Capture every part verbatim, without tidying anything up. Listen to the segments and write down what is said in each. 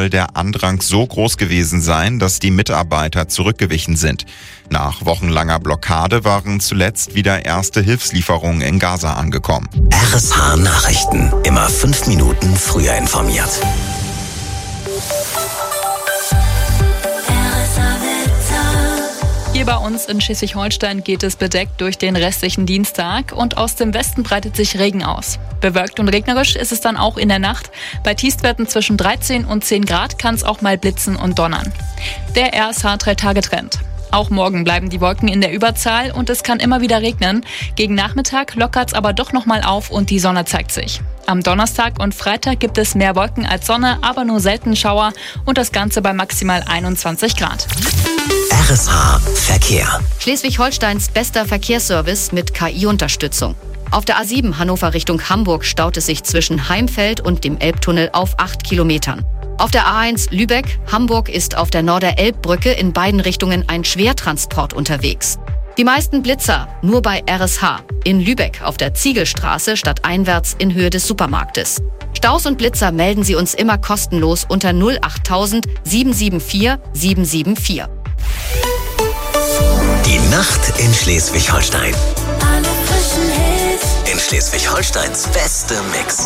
soll der Andrang so groß gewesen sein, dass die Mitarbeiter zurückgewichen sind. Nach wochenlanger Blockade waren zuletzt wieder erste Hilfslieferungen in Gaza angekommen. R S H Nachrichten. Immer fünf Minuten früher informiert. Hier bei uns in Schleswig-Holstein geht es bedeckt durch den restlichen Dienstag und aus dem Westen breitet sich Regen aus. Bewölkt und regnerisch ist es dann auch in der Nacht. Bei Tiefstwerten zwischen dreizehn und zehn Grad kann es auch mal blitzen und donnern. Der R S H drei Tage Trend. Auch morgen bleiben die Wolken in der Überzahl und es kann immer wieder regnen. Gegen Nachmittag lockert es aber doch nochmal auf und die Sonne zeigt sich. Am Donnerstag und Freitag gibt es mehr Wolken als Sonne, aber nur selten Schauer und das Ganze bei maximal einundzwanzig Grad. R S H Verkehr. Schleswig-Holsteins bester Verkehrsservice mit K I-Unterstützung. Auf der A sieben Hannover Richtung Hamburg staut es sich zwischen Heimfeld und dem Elbtunnel auf acht Kilometern. Auf der A eins Lübeck-Hamburg ist auf der Norder-Elb-Brücke in beiden Richtungen ein Schwertransport unterwegs. Die meisten Blitzer nur bei R S H. In Lübeck auf der Ziegelstraße stadteinwärts in Höhe des Supermarktes. Staus und Blitzer melden Sie uns immer kostenlos unter null acht tausend sieben sieben vier sieben sieben vier. Die Nacht in Schleswig-Holstein. Alle frischen Hits. In Schleswig-Holsteins beste Mix.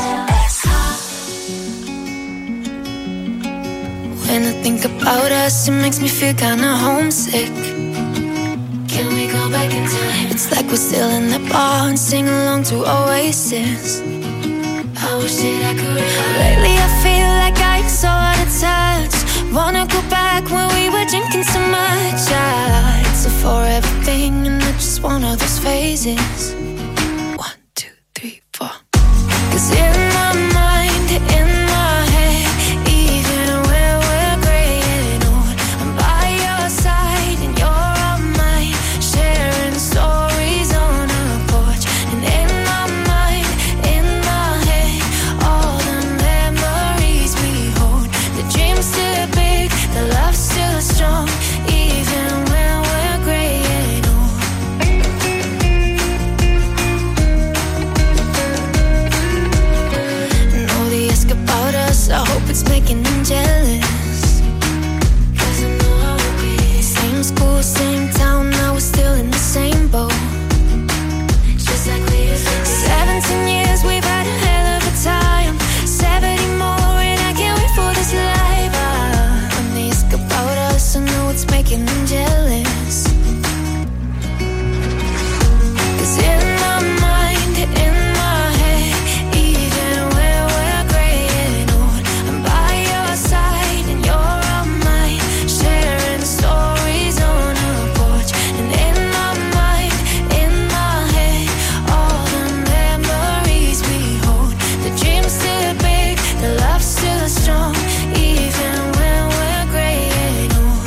When I think about us, it makes me feel kinda homesick. Can we go back in time? It's like we're still in the bar and sing along to Oasis. I wish that I could. Lately I feel like I'm so out of touch. Wanna go back when we were drinking so much. Yeah, it's a forever thing and not just one of those phases. One, two, three, four. 'Cause in my mind, in my head, even when we're graying old, I'm by your side and you're on mine, sharing stories on a porch. And in my mind, in my head, all the memories we hold. The dream's still big, the love's still strong, even when we're graying old. And all they ask about us, I hope it's making them jealous. 'Cause I know how it be. Same school, same town, now we're still in the same boat. Just like we used to be. Seventeen years, we've had a hell of a time. Seventy more, and I can't wait for this life. Ah, when they ask about us, I know it's making them jealous. 'Cause in my mind, in my head, even when we're graying old, I'm by your side and you're on mine, sharing stories on a porch. And in my mind, in my head, all the memories we hold. The dream's still big, the love's still strong, even when we're graying old.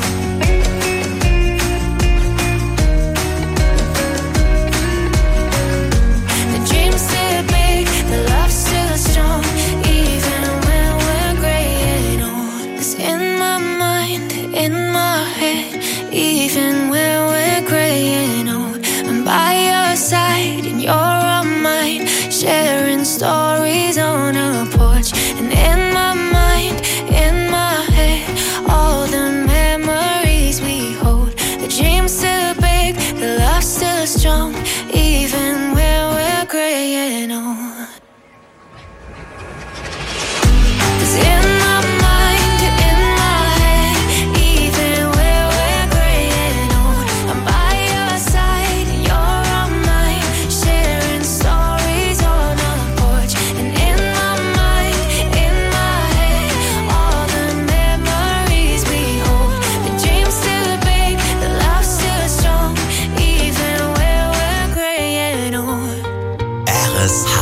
The dream's still big, the love's still strong, even when we're graying old. 'Cause in my mind, in my head, even when we're graying old, I'm by your side and you're on mine, sharing stories on a porch. And in my mind, in my head, all the memories we hold. The dream's still big, the love's still strong, even when we're graying old. 'Cause in my mind, in my head, even when we're graying old, I'm by your side and you're on mine, sharing stories on a porch. And in my mind, in my head, all the memories we hold. The dream's still big, the love's still strong, even when we're graying old. R S H.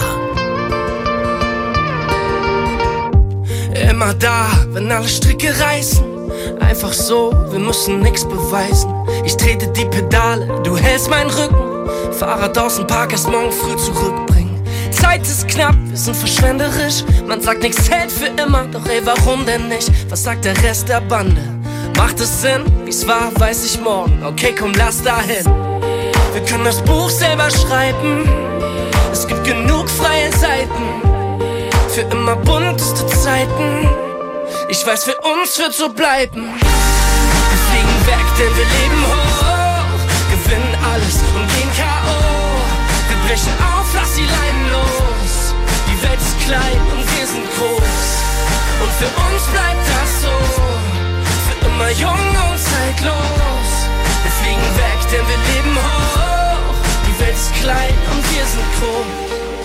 Immer da, wenn alle Stricke reißen. Einfach so, wir müssen nix beweisen. Ich trete die Pedale, du hältst meinen Rücken. Fahrrad aus dem Park, erst morgen früh zurückbringen. Zeit ist knapp, wir sind verschwenderisch. Man sagt, nichts hält für immer, doch ey, warum denn nicht? Was sagt der Rest der Bande? Macht es Sinn? Wie's war, weiß ich morgen. Okay, komm, lass dahin. Wir können das Buch selber schreiben. Es gibt genug freie Seiten für immer bunteste Zeiten. Ich weiß, für uns wird so bleiben. Wir fliegen weg, denn wir leben hoch, gewinnen alles und gehen K O. Wir brechen auf, lass die Leinen los. Die Welt ist klein und wir sind groß. Und für uns bleibt das so, für immer jung und zeitlos. Wir fliegen weg, denn wir leben hoch. Die Welt ist klein und wir sind groß.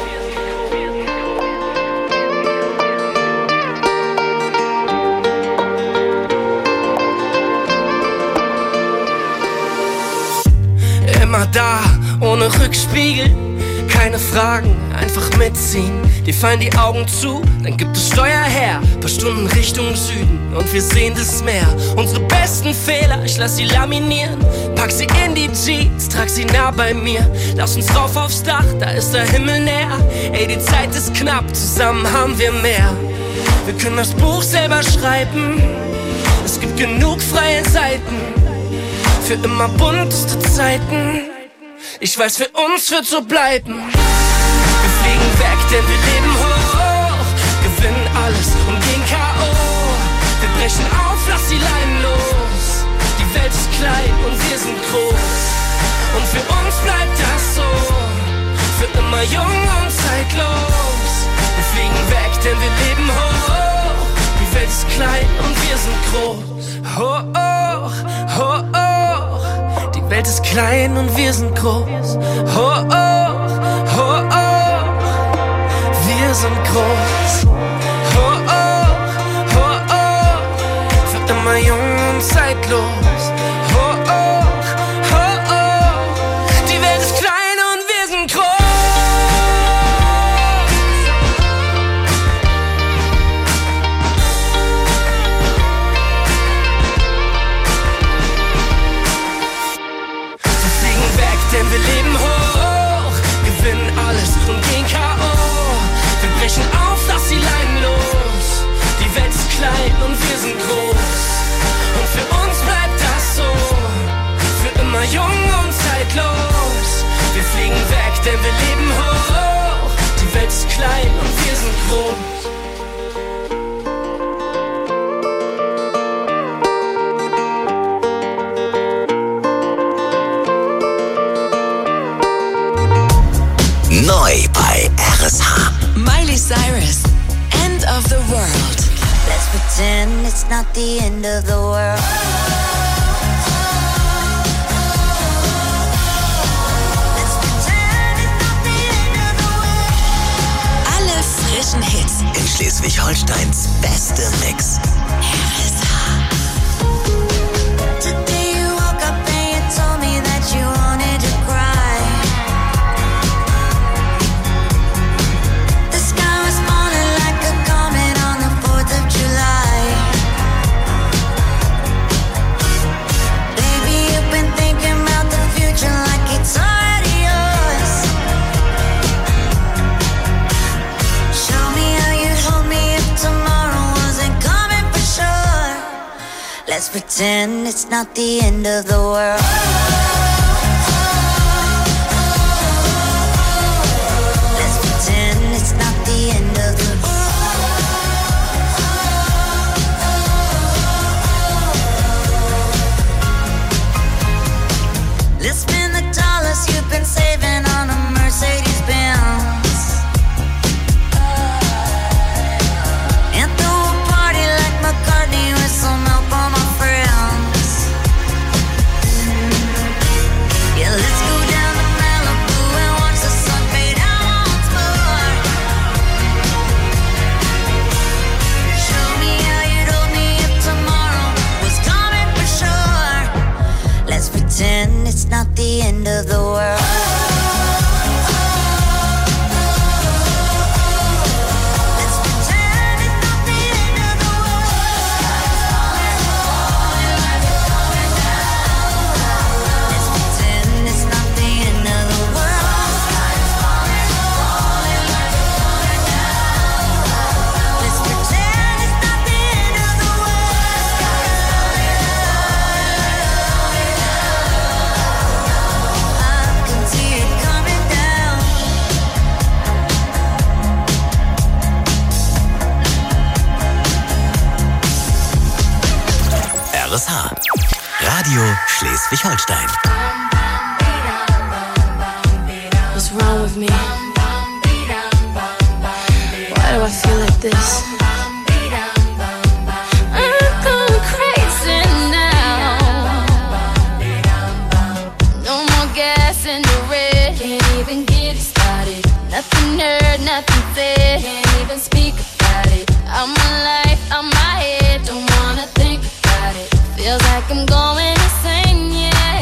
Immer da, ohne Rückspiegel, keine Fragen, einfach mitziehen. Dir fallen die Augen zu, dann gibt es Steuer her. Paar Stunden Richtung Süden und wir sehen das Meer. Unsere besten Fehler, ich lass sie laminieren. Pack sie in die Jeans, trag sie nah bei mir. Lass uns rauf aufs Dach, da ist der Himmel näher. Ey, die Zeit ist knapp, zusammen haben wir mehr. Wir können das Buch selber schreiben, es gibt genug freie Seiten. Für immer bunteste Zeiten. Ich weiß, für uns wird so bleiben. Wir fliegen weg, denn wir leben hoch, gewinnen alles und gehen K O. Wir brechen auf, lass die Leinen los. Die Welt ist klein und wir sind groß. Und für uns bleibt das so, für immer jung und zeitlos. Wir fliegen weg, denn wir leben hoch. Die Welt ist klein und wir sind groß. Hoch, hoch, hoch. Die Welt ist klein und wir sind groß. Hoch, hoch, hoch. Wir sind groß. Hoch, hoch, hoch. Für immer jung und zeitlos. Hoch, hoch, hoch. Die Welt ist klein und wir sind groß. Denn wir leben hoch, gewinnen alles und gehen K O. Wir brechen auf, lass die Leinen los. Die Welt ist klein und wir sind groß. Und für uns bleibt das so, für immer jung und zeitlos. Wir fliegen weg, denn wir leben hoch. Die Welt ist klein und wir sind groß. Neu bei R S H. Miley Cyrus, End of the World. Let's pretend it's not the end of the world. Let's pretend it's not the end of the world. Alle frischen Hits In Schleswig-Holsteins beste Mix. R S H. Today you woke up and you told me that you wanted to cry. Let's pretend it's not the end of the world. Let's pretend it's not the end of the world. Let's spend the dollars you've been saving on a Mercedes Benz. And throw a party like McCartney with some help on my friends. Yeah, let's go down to Malibu and watch the sun fade out once more. Show me how you'd hold me if tomorrow was coming for sure. Let's pretend it's not the end of the world. Let's pretend it's not the end of the world. klares Haar. Radio Schleswig-Holstein. What's wrong with me? Why do I feel like this? I'm going crazy now. No more gas in the red. Can't even get it started. Nothing heard, nothing said. Can't even speak about it. I'm alive, I'm my head. Don't wanna think about it. Feels like I'm going insane,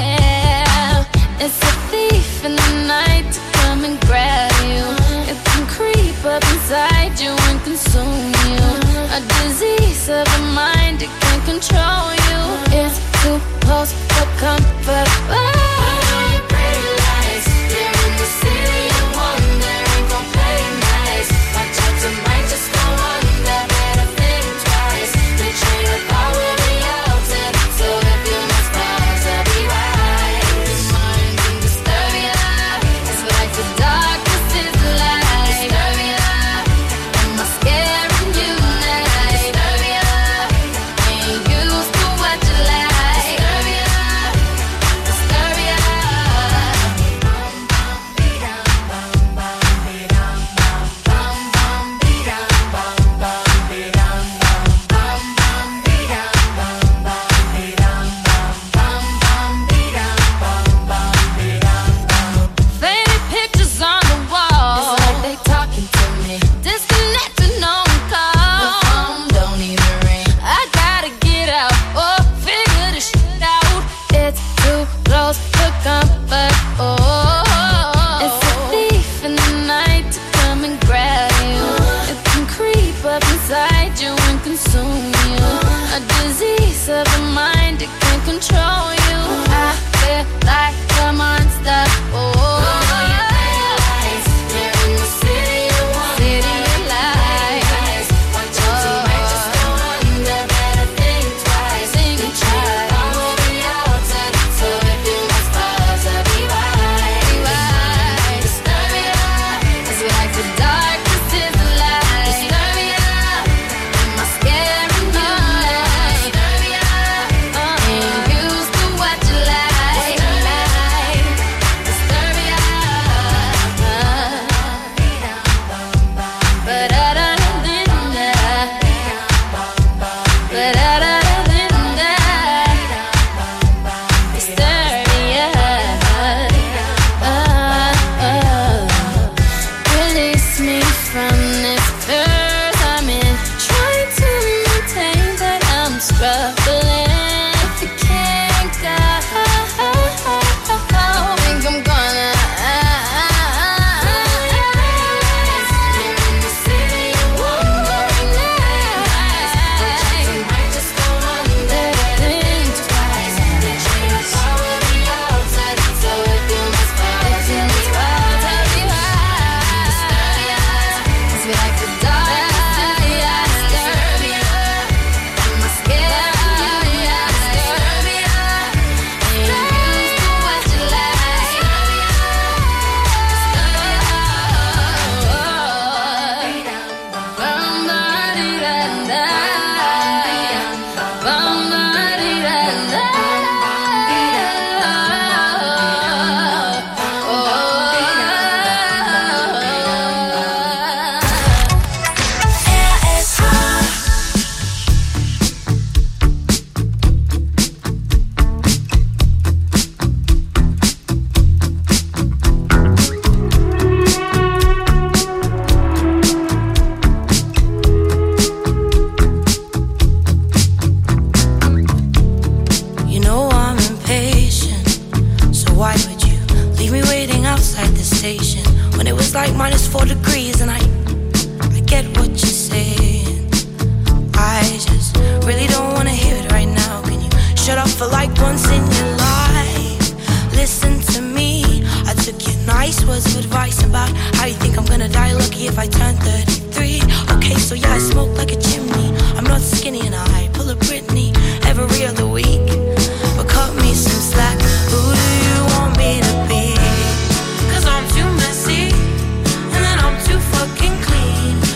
yeah. It's a thief in the night to come and grab you. It can creep up inside you and consume you. A disease of the mind, it can control you. It's too close for comfort.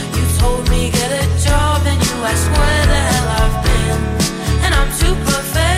Perfect.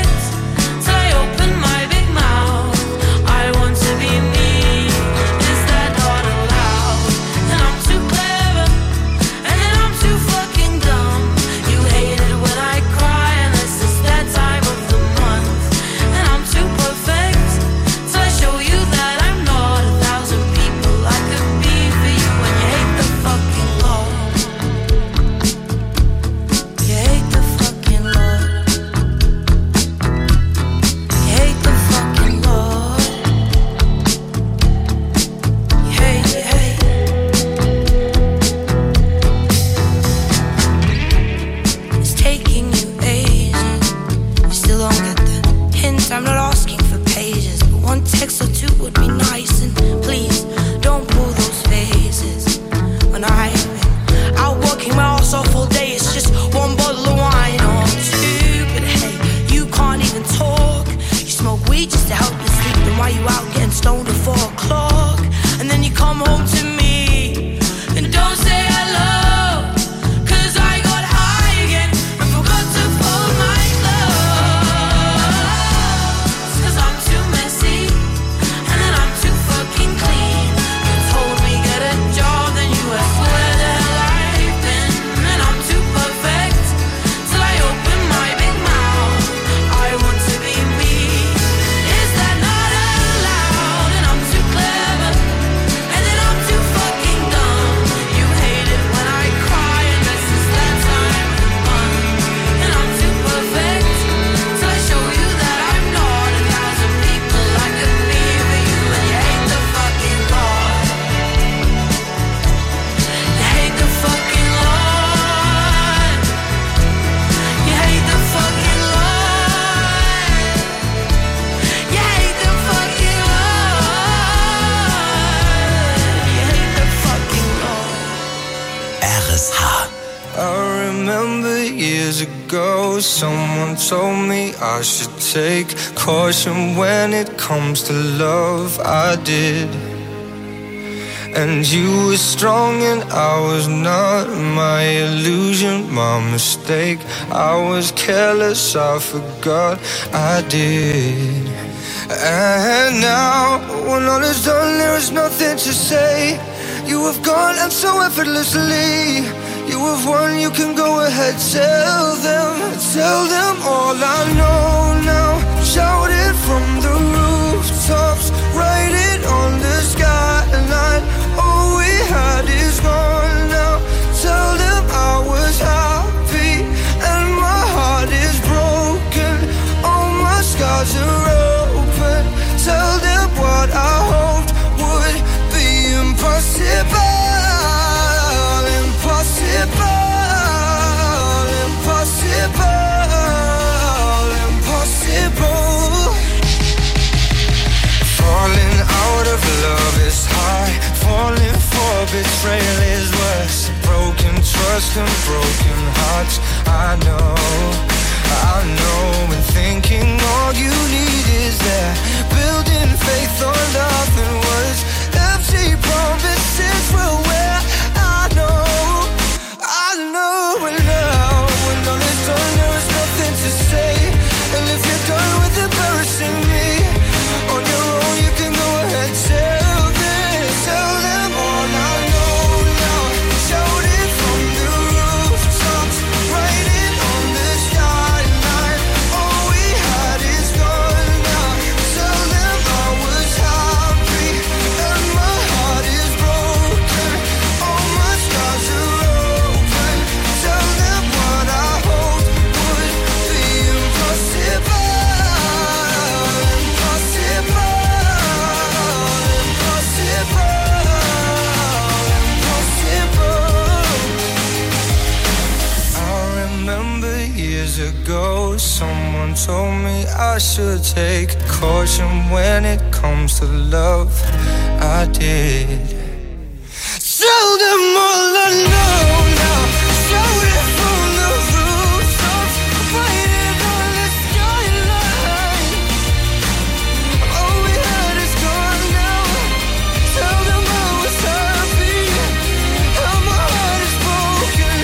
goes. Someone told me I should take caution when it comes to love. I did. And you were strong and I was not. My illusion, my mistake. I was careless, I forgot I did. And now, when all is done, there is nothing to say. You have gone and so effortlessly. You have won, you can go ahead, tell them. Tell them all I know now. Shout it from the rooftops. Write it on the skyline. All we had is gone now. Tell them I was happy and my heart is broken. All my scars are open. Tell them what I hoped would be impossible. Impossible. Impossible. Impossible. Falling out of love is high. Falling for betrayal is worse. Broken trust and broken hearts. I know, I know. And thinking all you need is that. Building faith on nothing was. Empty promises will wear. I know, I know. And now, when all is done, there is nothing to say. And if you're done with embarrassing me, on your own you can go ahead, tell them, tell them all I know now. Shout it from the rooftops, write it on the skyline. All we had is gone now. Tell them I was happy and my heart is broken. All my scars are open. Tell them what I hoped would be impossible. Ago, someone told me I should take caution when it comes to love. I did. Tell them all I know now. Shout it from the rooftops, write it on the skyline. All we had is gone now. Tell them I was happy and my heart is broken.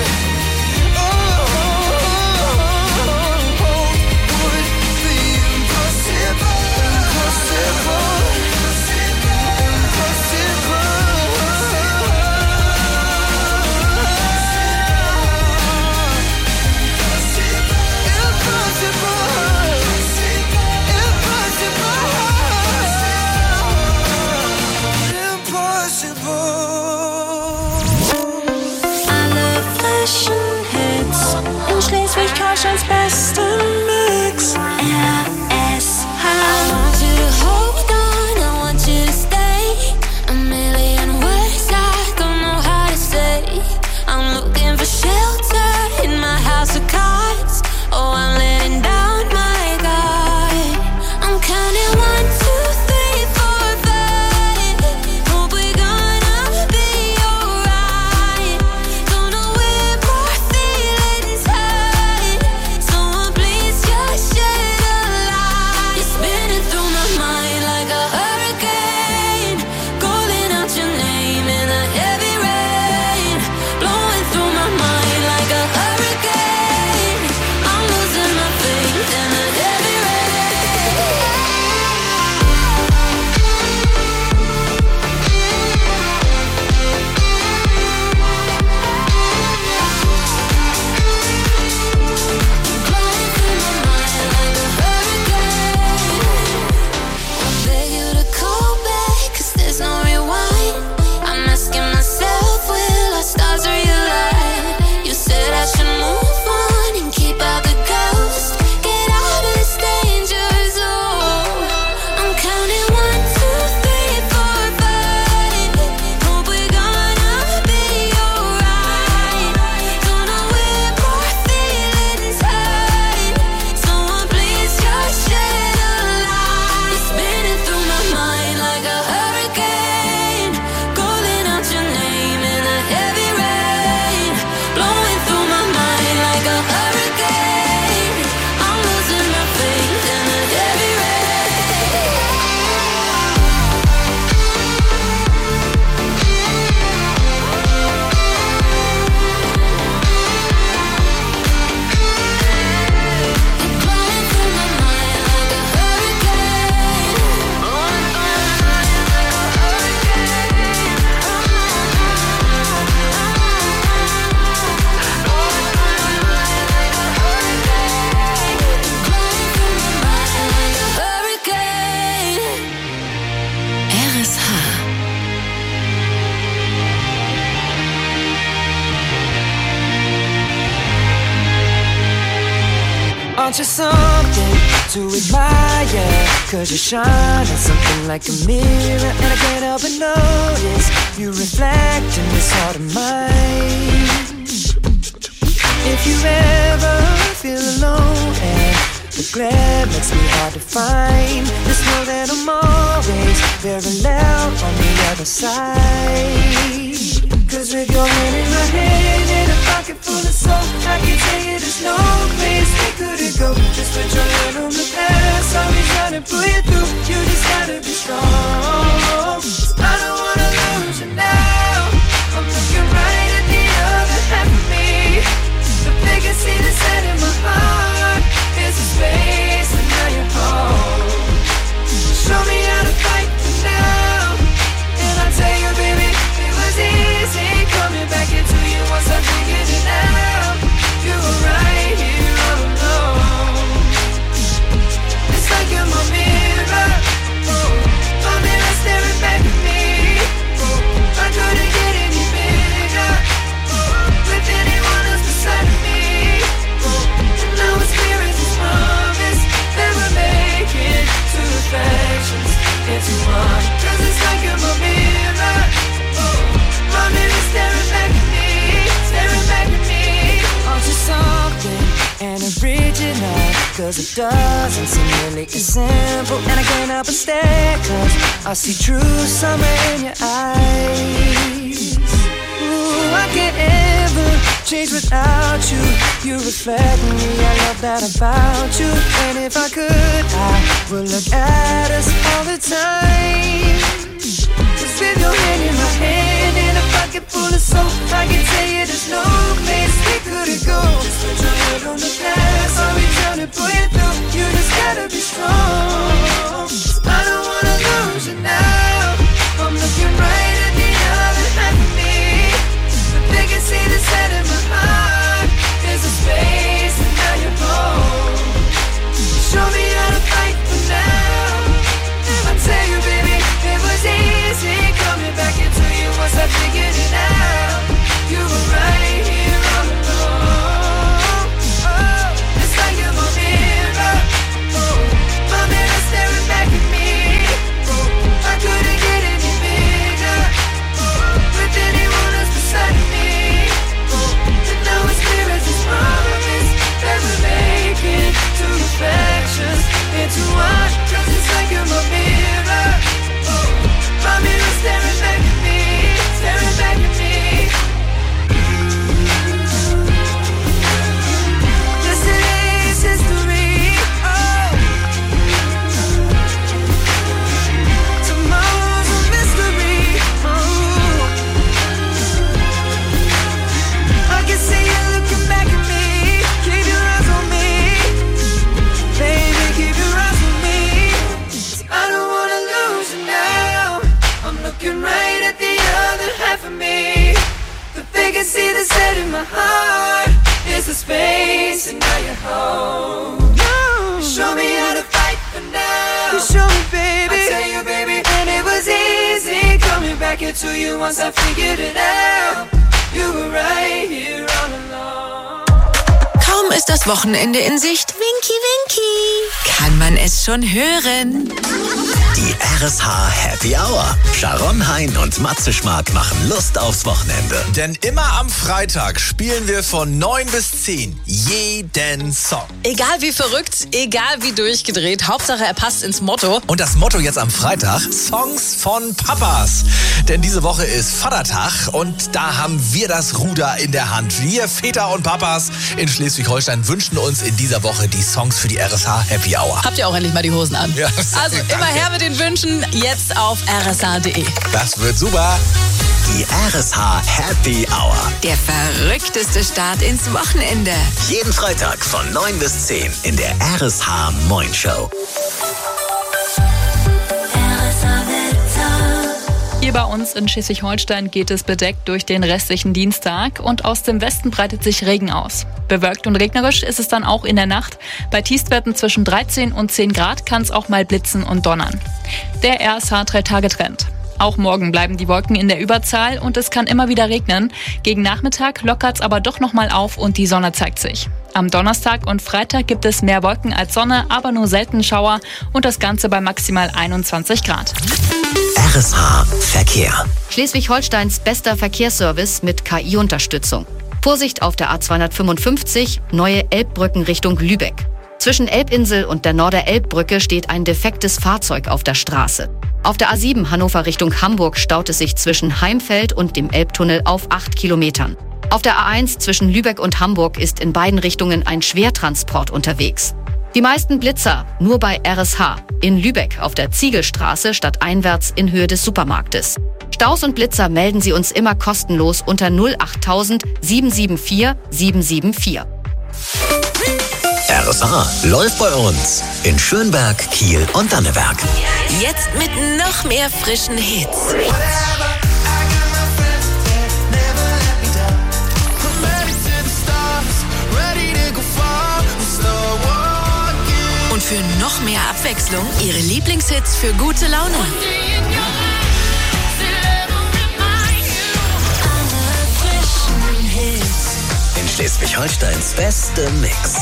just something to admire, cause you shine on something like a mirror, and I can't help but notice you reflect in this heart of mine. If you ever feel alone and the glare makes me hard to find, just know that I'm always very loud on the other side. Cause with your hand in my hand and a pocket full of soap, I can tell you there's no place we couldn't go. Just put your hand on the past, I'll be trying to pull you through. You just gotta be strong. I don't wanna lose you now. I'm looking right at the other half of me. The bigger see the set in my heart is a space, and now you're home. Show me how to fight for now, and I'll tell you, baby, it was easy coming back into you once I figured it out. You were right here all alone. It's like you're my mirror, oh, my mirror staring back at me. Oh, I couldn't get any bigger, oh, with anyone else beside me. Oh, and now it's clear as this promise that we're making two reflections into one. Cause it's like you're my mirror, oh, my mirror staring back at me, staring back at me. Aren't you something and original? Cause it doesn't seem really as simple, and I can't help but stare, cause I see true summer in your eyes. Ooh, I can't ever change without you. You reflect me, I love that about you. And if I could, I would look at us all the time. Cause with your hand in my hand and a pocket full of soap, I can tell you there's no place we couldn't go. Just put your head on the past, I'll be trying to pull you through. You just gotta be strong. I don't wanna lose you now. I'm looking right at the other half of me. But they can see the set in my heart. There's a space, and now you're home. Show me how to fight for now. I tell you, baby, it was easy coming back into you once I figured it out. You were right here all alone. Oh, it's like you're my mirror, oh, my mirror staring back at me. Oh, I couldn't get any bigger, oh, with anyone else beside me. Oh, and now it's clear as this promise that we're making two reflections into one. Cause it's like you're my mirror, oh, my mirror staring back at me, staring back at me. Yesterday's history, oh, tomorrow's a mystery, oh, I can see you looking back at me. Keep your eyes on me, baby, keep your eyes on me. I don't wanna lose you now. I'm looking right at the other half of me. The they can see the set in my heart is the space, and now you're home. You show me how to fight for now. You show me, baby. I tell you, baby, and it was easy coming back into you once I figured it out. You were right here all along. Kaum ist das Wochenende in Sicht. Winky, winky. Kann man es schon hören? Die R S H Happy Hour. Sharon Hein und Matze Schmark machen Lust aufs Wochenende. Denn immer am Freitag spielen wir von neun bis zehn jeden Song. Egal wie verrückt, egal wie durchgedreht, Hauptsache er passt ins Motto. Und das Motto jetzt am Freitag, Songs von Papas. Denn diese Woche ist Vatertag und da haben wir das Ruder in der Hand. Wir Väter und Papas in Schleswig-Holstein wünschen uns in dieser Woche die Songs für die R S H Happy Hour. Habt ihr auch endlich mal die Hosen an? Ja, also danke. Immer her mit den Wünschen, jetzt auf r s h punkt d e. Das wird super. Die R S H Happy Hour. Der verrückteste Start ins Wochenende. Jeden Freitag von neun bis zehn in der R S H Moin Show. Hier bei uns in Schleswig-Holstein geht es bedeckt durch den restlichen Dienstag und aus dem Westen breitet sich Regen aus. Bewölkt und regnerisch ist es dann auch in der Nacht. Bei Tiefstwerten zwischen dreizehn und zehn Grad kann es auch mal blitzen und donnern. Der R S H drei Tage Trend. Auch morgen bleiben die Wolken in der Überzahl und es kann immer wieder regnen. Gegen Nachmittag lockert's aber doch nochmal auf und die Sonne zeigt sich. Am Donnerstag und Freitag gibt es mehr Wolken als Sonne, aber nur selten Schauer und das Ganze bei maximal einundzwanzig Grad. R S H Verkehr. Schleswig-Holsteins bester Verkehrsservice mit K I-Unterstützung. Vorsicht auf der A zweihundertfünfundfünfzig, neue Elbbrücken Richtung Lübeck. Zwischen Elbinsel und der Norder-Elbbrücke steht ein defektes Fahrzeug auf der Straße. Auf der A sieben Hannover Richtung Hamburg staut es sich zwischen Heimfeld und dem Elbtunnel auf acht Kilometern. Auf der A eins zwischen Lübeck und Hamburg ist in beiden Richtungen ein Schwertransport unterwegs. Die meisten Blitzer nur bei R S H. In Lübeck auf der Ziegelstraße stadteinwärts in Höhe des Supermarktes. Staus und Blitzer melden Sie uns immer kostenlos unter null acht tausend sieben sieben vier sieben sieben vier. R S H läuft bei uns in Schönberg, Kiel und Danneberg. Jetzt mit noch mehr frischen Hits. Und für noch mehr Abwechslung Ihre Lieblingshits für gute Laune. In Schleswig-Holsteins beste Mix.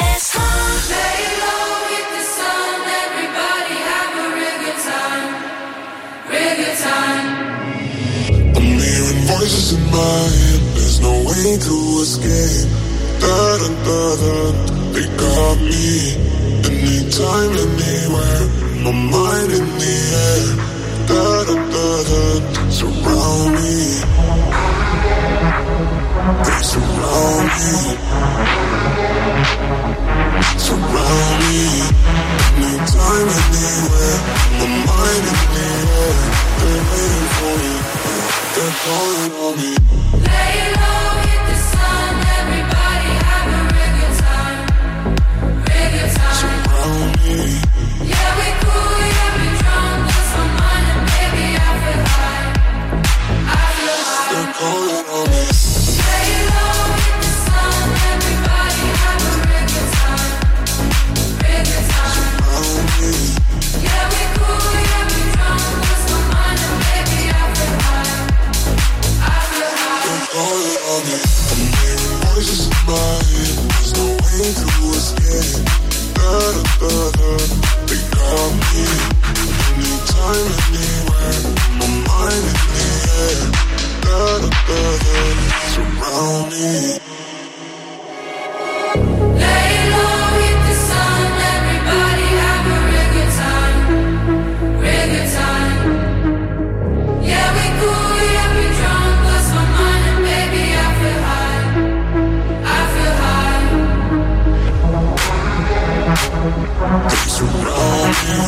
I'm hearing voices in my head, there's no way to escape. Da da da da, they got me. Anytime, anywhere, my mind in the air. Da da da da, surround me. They surround me. Surround me. Anytime, anywhere, my mind in the air. They're waiting for me. They're calling on me. Lay low, hit the sun. Everybody have a real good time. Real good time. Surround me. Yeah, we cool, yeah, we drunk. Lost my mind and baby, I feel high. I feel high. They're calling on me. Lay low, hit the sun. Everybody have a real good time. Real good time. Surround me. Yeah, we cool, yeah, we drunk. Lost my mind and baby, I feel high. I feel high. They're calling on me. I'm hearing voices in my head. There's no way to escape. Da da da da, they got me. Anytime, anywhere, my mind in the air. Da da da da, surround me. Lay low, hit the sun. Everybody have a real good time. Real good time. Yeah, we cool, yeah, we drunk. Lost my mind and baby, I feel high. I feel high. They surround me.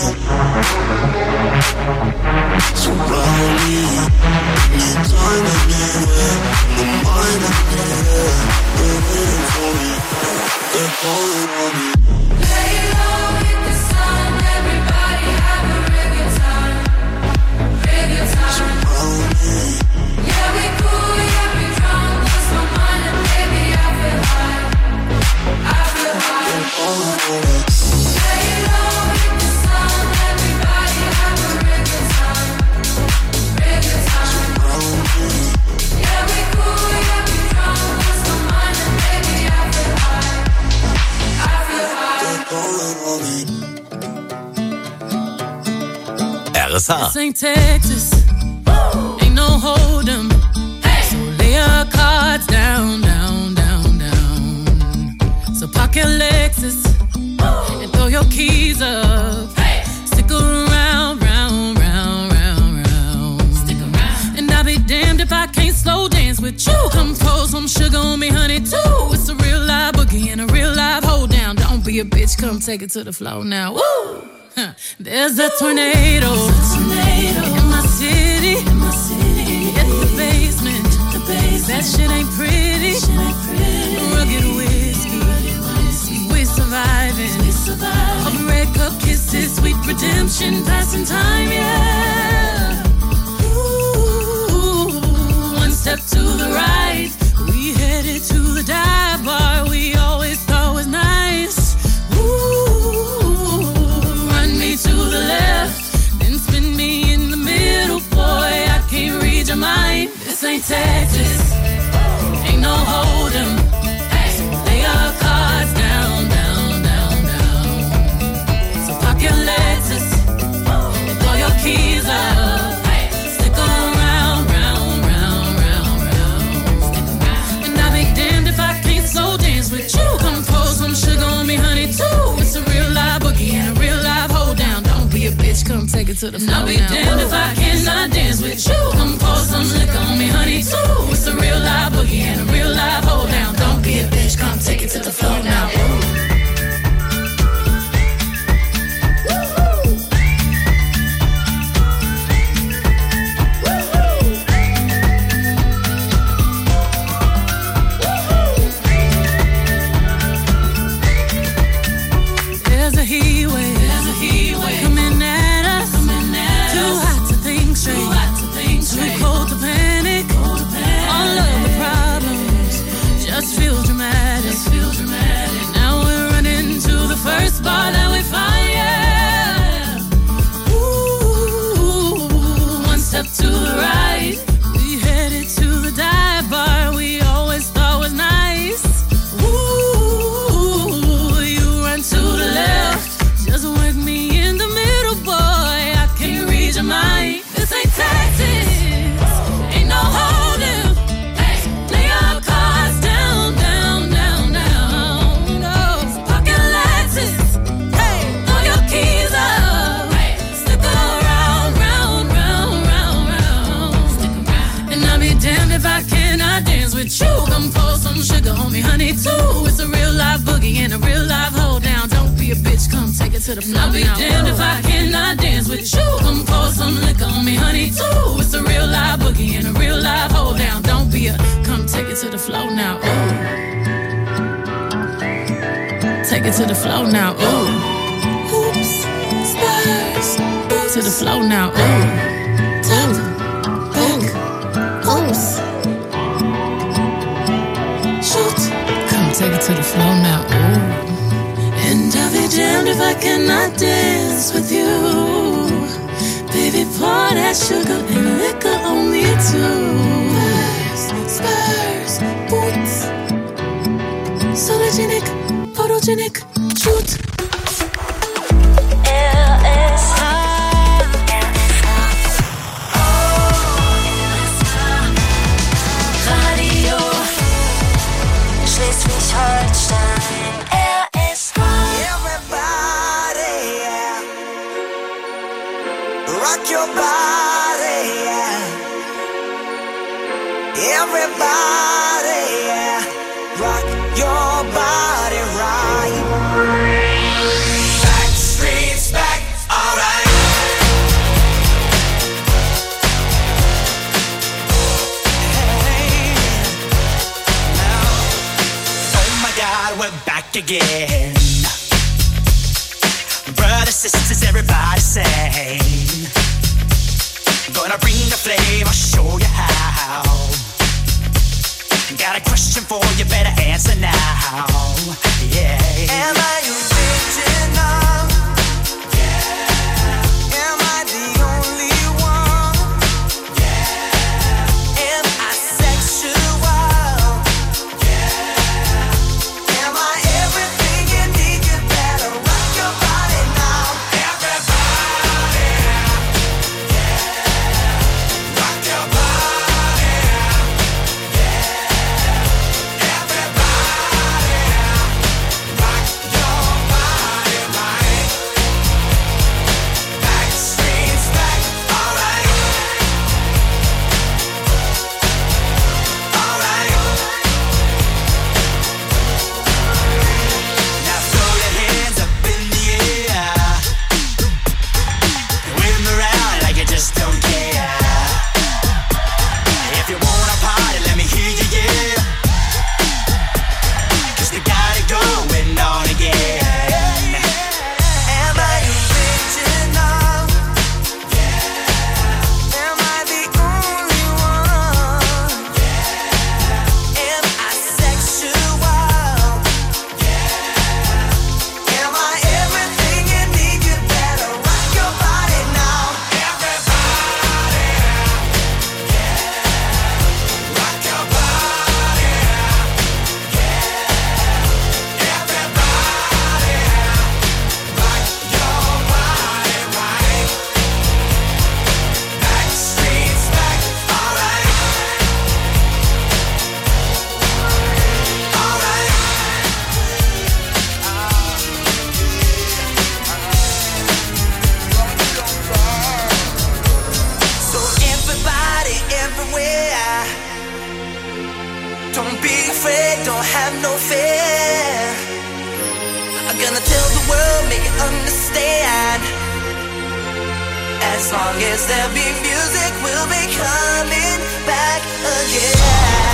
Surround me. Anytime, anywhere. My mind in the air. They're waiting for me. They're calling on me. Lay low, hit the sun. Everybody have a real good time. Real good time. Surround me. Yeah, we cool, yeah, we drunk. Lost my mind and baby, I feel high. I feel high. They're calling on me. Lay low, hit the sun. Everybody have a real good time. Real good time. Surround me. Yeah, we cool, yeah, we drunk. Lost my mind and baby, I feel high. I feel high. They're calling on me. R S H. This ain't Texas, ain't no hold'em. So lay your cards down, down, down, down. So park your Lexus and throw your keys up. Stick around, round, round, round, round. Stick around. And I'll be damned if I can't slow dance with you. Come pour some sugar on me, honey, too. It's a real live boogie and a real live hold down. Don't be a bitch, come take it to the floor now. Woo! Huh. There's a tornado, tornado in my city, in my city. In the basement, the basement. That shit ain't pretty. Shit ain't pretty. Rugged whiskey, whiskey. We surviving. We surviving. All the red cup kisses, sweet redemption, passing time, yeah. Ooh, one step to the right, we headed to the dive bar we always thought was nice. Ooh, run me to the left, then spin me in the middle, boy. to the floor. I'll be damned if I cannot dance with you. Come pour some liquor on me, honey, too. It's a real live boogie and a real live hold down. Don't be a bitch, come take it to the floor now. Ooh. Bar that we find, yeah. Ooh, one step to the right, we headed to the dive bar we always thought was nice. Ooh, you run to the left, just work me in the middle, boy. I can't read your mind. This ain't taxes, ain't no holding. Lay your cards down, down, down, down. No pocket Lexus. If I cannot dance with you, come pour some sugar on me, honey, too. It's a real live boogie and a real live hold down. Don't be a bitch, come take it to the floor. I'll be damned if I cannot dance with you. Come pour some liquor on me, honey, too. It's a real live boogie and a real live hold down. Don't be a, come take it to the floor now. Ooh. Take it to the floor now. Ooh. Oops, spurs, to the floor now. Ooh. Ooh. Shoot. Come take it to the floor now. Ooh. And I'll be damned if I cannot dance with you. Baby, pour that sugar and liquor on me too. Spurs, boots, sologenic, photogenic, shoot. Rock your body, yeah. Everybody, yeah. Rock your body right. Back streets back, alright. Hey, now, oh my God, we're back again. Brothers, sisters, everybody sing. Gonna bring the flame, I'll show you how. Got a question for you, better answer now. Yeah. Am I original? Yeah. Am I the only one? Yeah. Am I sexual? Yeah. Am I everything you need? You better rock your body now. Everybody. Yeah. Rock your body. Yeah. Everybody. Rock your Yes, there'll be music, we'll be coming back again.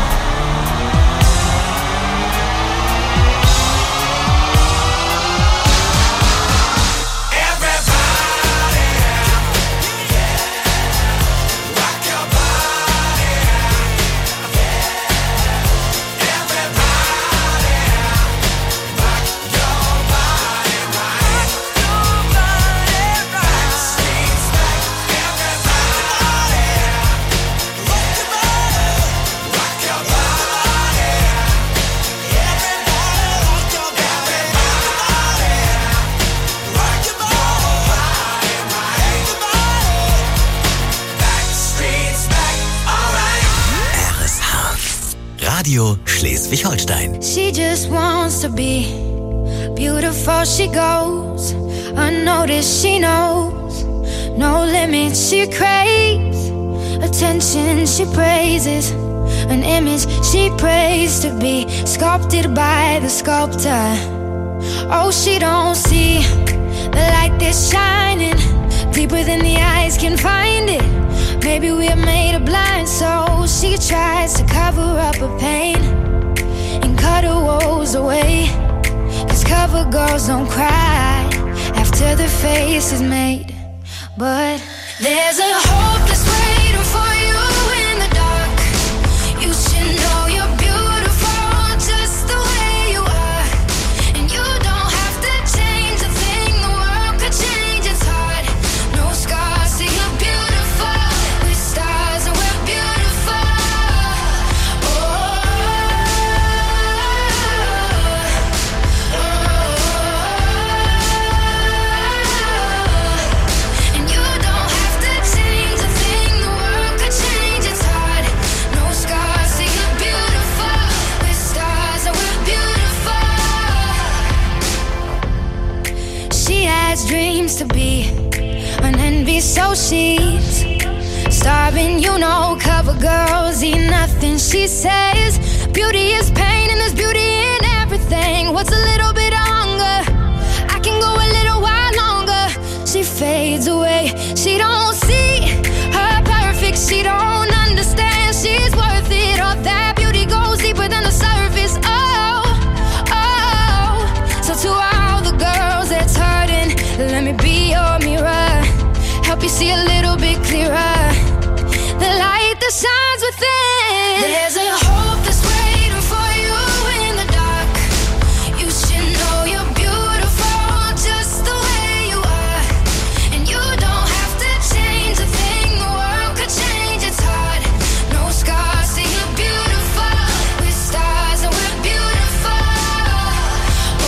Radio Schleswig-Holstein. She just wants to be beautiful, she goes unnoticed, she knows no limits, she craves attention, she praises an image she prays to be sculpted by the sculptor. Oh, she don't see the light that's shining deeper than the eyes can find it. Maybe we're made of blind, so she tries to cover up her pain and cut her woes away. Cause cover girls don't cry after their face is made. But there's a hope that's waiting for you in the dark. You should know you're beautiful just the way you are. And you don't have to change a thing, the world could change its heart. No scars, see you're beautiful. We're stars and we're beautiful. Oh, oh, oh. And you don't have to change a thing, the world could change its heart. No scars, see you're beautiful. We're stars and we're beautiful. She has dreams to be an envy, so she's starving, you know. Cover girls eat nothing, she says. Beauty is pain and there's beauty in everything. What's a little bit of hunger? I can go a little while longer. She fades away, she don't see her perfect, she don't understand she's worth it. All that beauty goes deeper than the surface. Oh, oh. So to all the girls that's hurting, let me be your mirror, help you see a little bit clearer, the light that shines within. There's a hope that's waiting for you in the dark. You should know you're beautiful just the way you are. And you don't have to change a thing, the world could change its heart. No scars, see you're beautiful. We're stars and we're beautiful. Oh,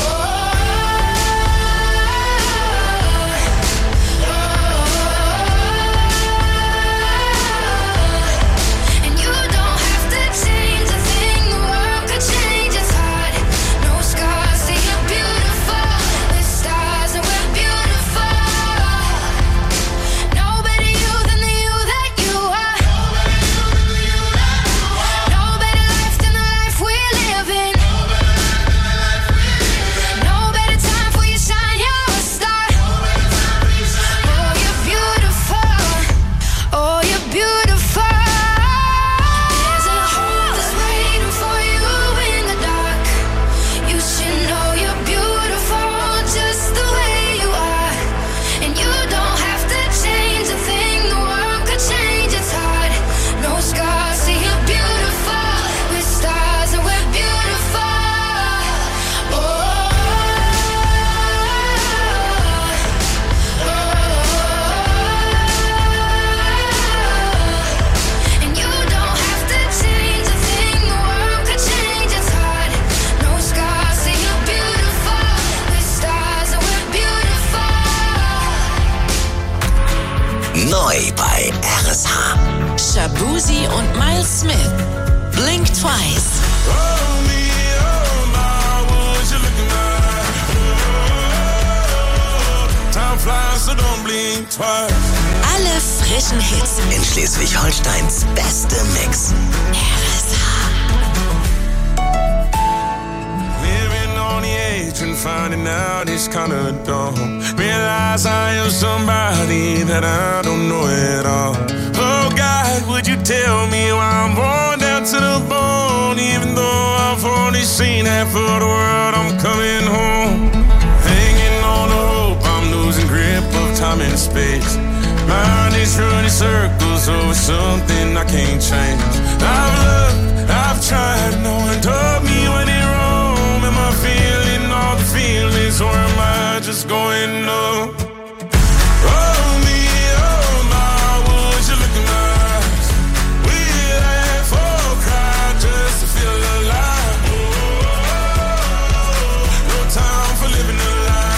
and you don't have to change a thing, the world could change its heart. No scars, see you're beautiful. We're stars and we're beautiful. No better you than the you that you are. No better life than the life we're living. No better time for you shine, you're a star. Oh, you're beautiful. Oh, you're beautiful. There's a hope that's waiting for you in the dark. You should know you're beautiful just the way you are. And you don't have to change a thing, the world could change its heart. No scars, see you're beautiful. We're stars and we're beautiful. Oh, and you don't have to change a thing, the world could change its heart. No scars, see you're beautiful. We're stars and we're beautiful. Neu bei R S H. Shabuzi und Miles Smith. Blink Twice. Alle frischen Hits. In Schleswig-Holsteins beste Mix. R S H. Living on the edge truth and finding out it's kinda dumb. Realize I am somebody that I don't know at all. Oh God, would you tell me why I'm worn down to the bone? Even though I've only seen half of the world, I'm coming home. Hanging on to hope, I'm losing grip of time and space. Mind is running circles over something I can't change. I've looked, I've tried, no one told me when it wrong. Am I feeling all the feelings, or am I just going numb? Oh me, oh my, would you look in my eyes? We laugh or cry just to feel alive. Oh, no time for living a lie.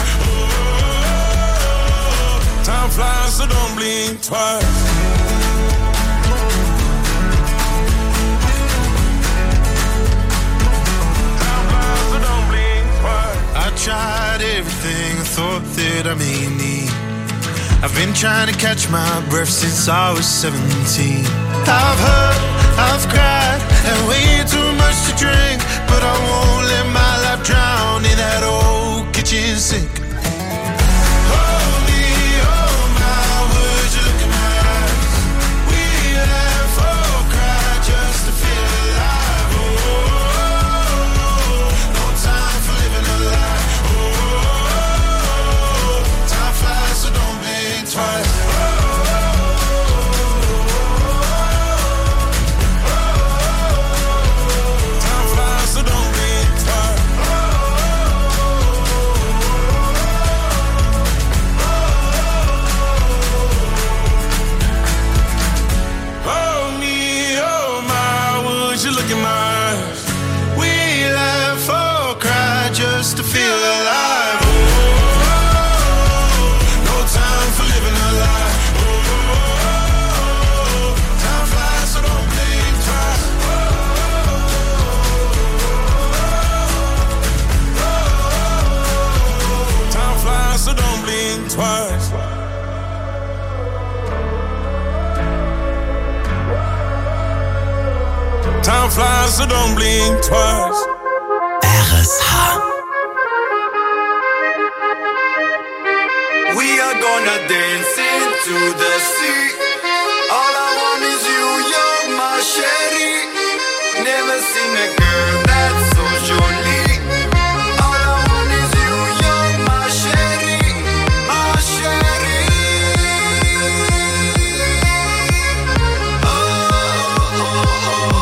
Oh, time flies, so don't blink twice. I tried everything I thought that I may need. I've been trying to catch my breath since I was seventeen. I've hurt, I've cried, and way too much to drink, but I won't let my life drown in that old kitchen sink. Oh me, oh my, would you look in my eyes? We laugh or cry just to feel alive. Oh, no time for living a lie. Twice. Time flies, so don't blink twice. Oh me, oh my, would you look in my eyes? We laugh or cry just to feel alive. Time for living a lie. Oh, time flies, so don't blink twice. Oh, time flies, so don't blink twice. Time flies, so don't blink twice. R S H. We are gonna dance into the sea. All I want is you, you're my sherry. Never seen a girl that's so jolie. All I want is you, you're my sherry, my sherry. Oh, oh, oh, oh.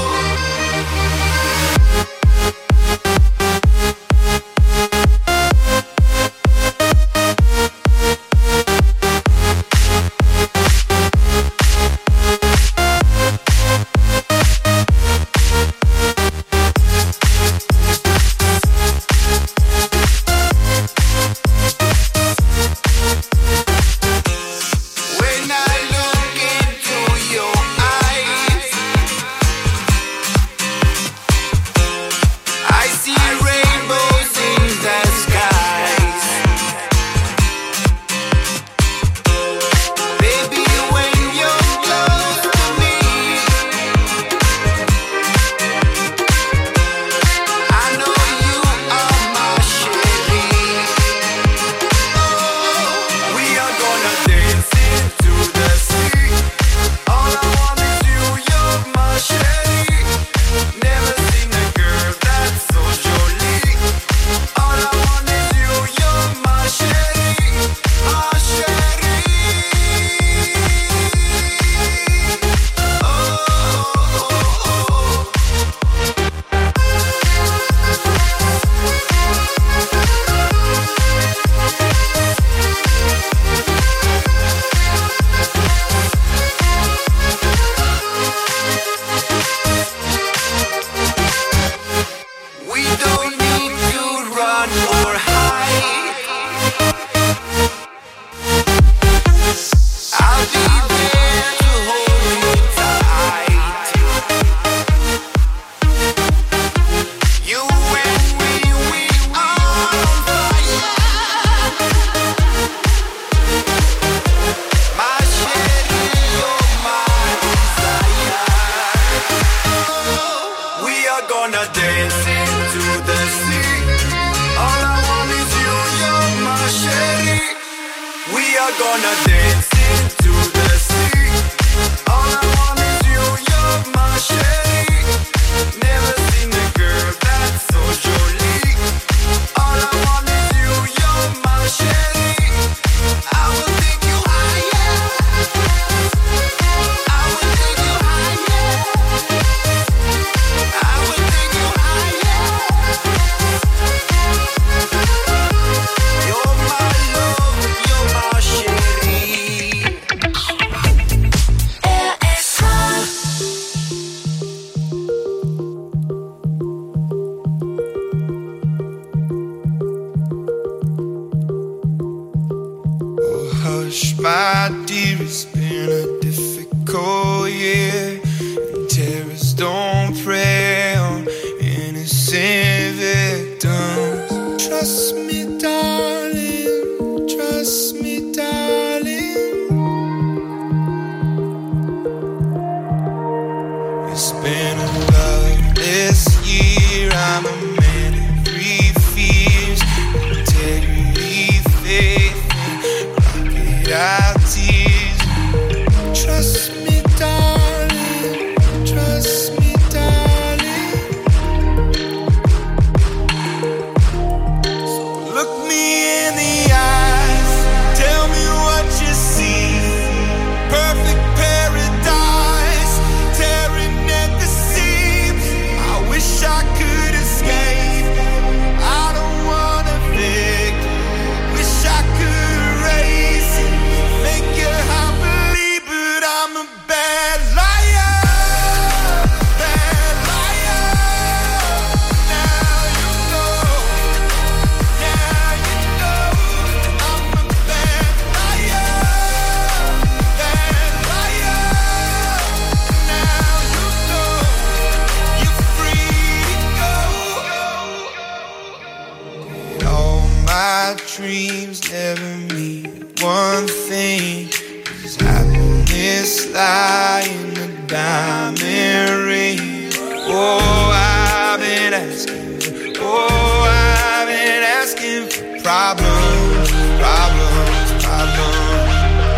are gonna dance into the sea. All I want is you, you're my shady. Never seen a girl that's so jolie. All I want is you, you're my shady. I will take you higher. I will take you higher. I will take you higher. You're my love, you're my shady. R S H. Oh, hush, my dear, it's been a difficult year. And terrorists don't prey on innocent victims. Trust me, darling, trust me, darling. It's been a loveless year. I'm a man of three fears: integrity, faith, and crocodile tears. Trust me, darling, trust me, darling. So look me in the eyes, tell me what you see. Perfect paradise, tearing at the seams. I wish I could escape. I don't wanna think. Wish I could erase it, make your heart believe, but I'm a bad liar, bad liar. Now you know, now you know, I'm a bad liar, bad liar. Now you know, you're free to go. All my dreams never mean one thing. Is happiness lie in the diamond ring? Oh, I've been asking, oh, I've been asking for problems, problems, problems.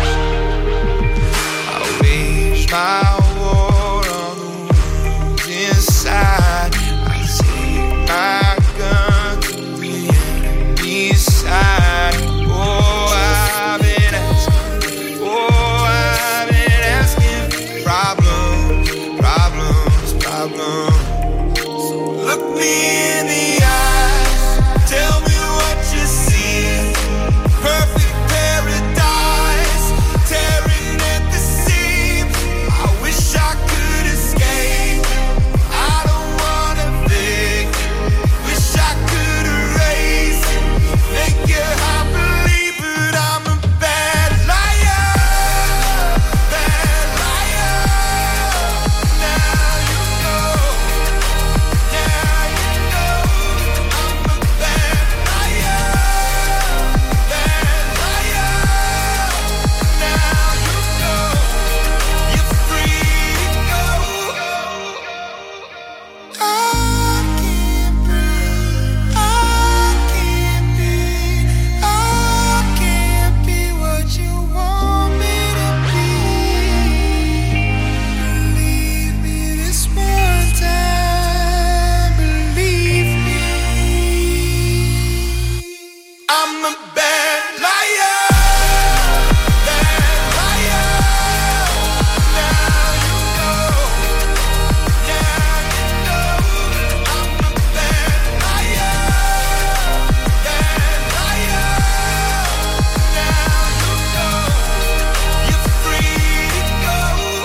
I wage my war on the wounds inside. I take my gun to the enemy's side. Oh, I've been asking, oh, I've been asking for problems, problems, problems. So look me in the eyes, tell me what you see. Perfect paradise, tearing at the seams. I wish I could escape. I don't wanna think. Wish I could erase it, make your heart believe, but I'm a bad liar, bad liar. Now you know, now you know, I'm a bad liar, bad liar. Now you know, you're free to go. I can't breathe, I can't be, I can't be what you want me to be. Believe me this one time, believe me. I'm a bad liar, bad liar. Now you know, now you know, I'm a bad liar, bad liar. Now you know, you're free to go.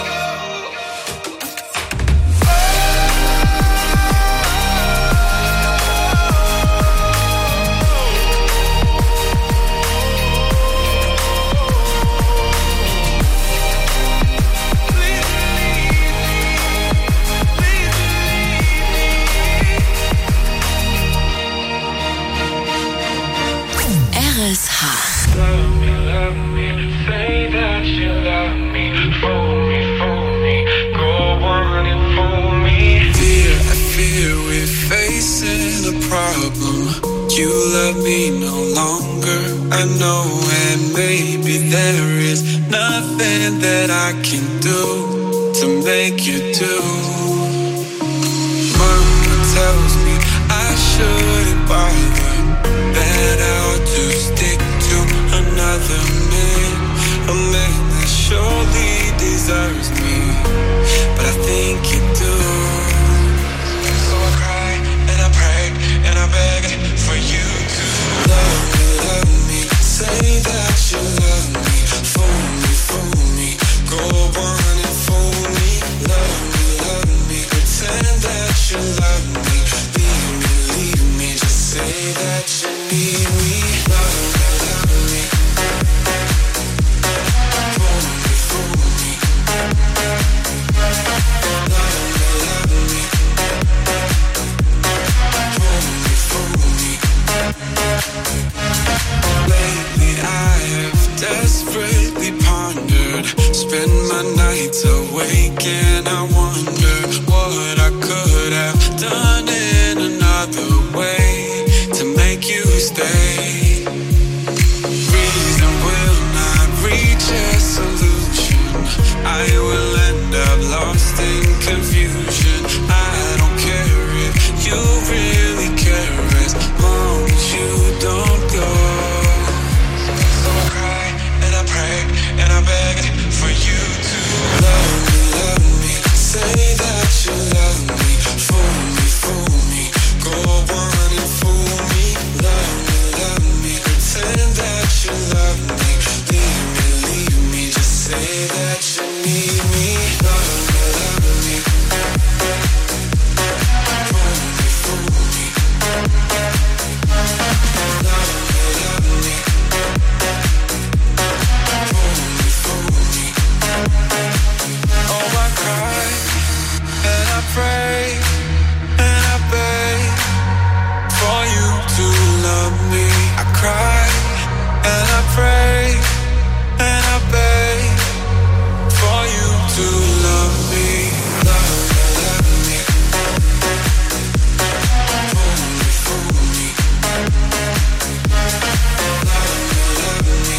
R S H. Love me, love me, say that you love me. Fool me, fool me, go on and fool me. Dear, I fear we're facing a problem. you love me no longer. I know, and maybe there is nothing that I can do to make you do. Mama tells me I shouldn't bother, that I ought to stick to another man, a man that surely deserves me, but I think you do. So I cry and I pray and I beg for you to love me, love me, say that you love me, fool me, fool me, go on and fool me, love me, love me, pretend that you love me, leave me, leave me, just say that you need me, love me, love me, fool me, fool me, love me, love me, fool me, fool me. Lately I have desperately pondered, spend my nights awake and I wonder what I could have done in another way to make you stay. Reason will not reach a solution, I will end up lost in confusion. I don't care if you really care as long as you don't go. So I cry and I pray and I beg for you to love me, love me, say that you love me, fool me, fool me, go on and fool me, love me, love me, pretend that you love me, leave me, leave me, just say that you need me, love me, love me, fool me, fool me, love me, love me, fool me, fool me. Oh, I cry and I pray and I beg for you to love me. I cry and I pray and I beg for you to love me. Love me, love me, fool me, fool me, love me, love me,